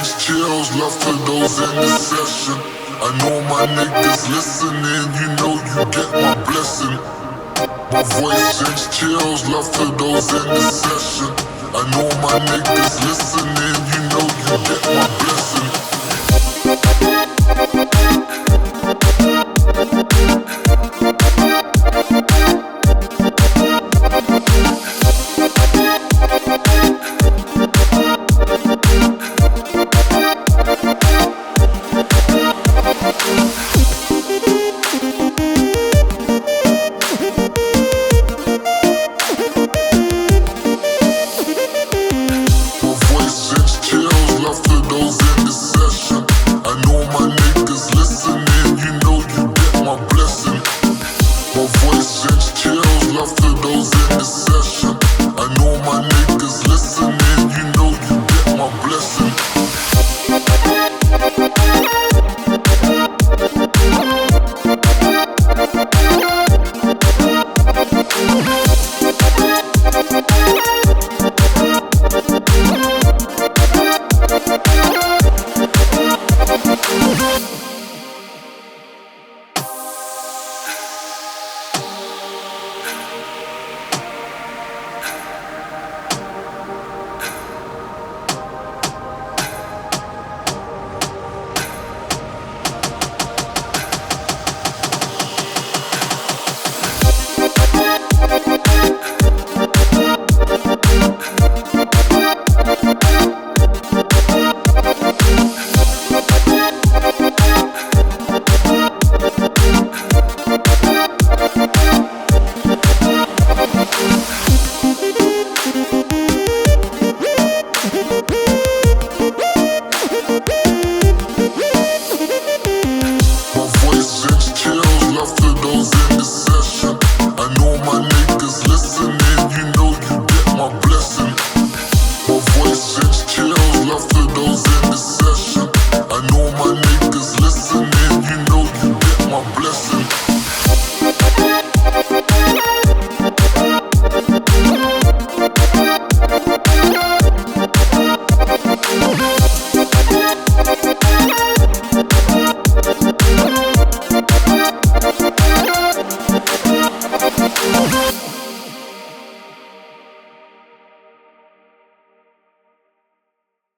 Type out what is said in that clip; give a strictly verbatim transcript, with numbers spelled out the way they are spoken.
sends chills, love for those in the session. I know my niggas listening, you know you get my blessing. My voice sends chills, love for those in the session. I know my niggas listening, you know you get my blessing. My voice sends chills, love to those in the session.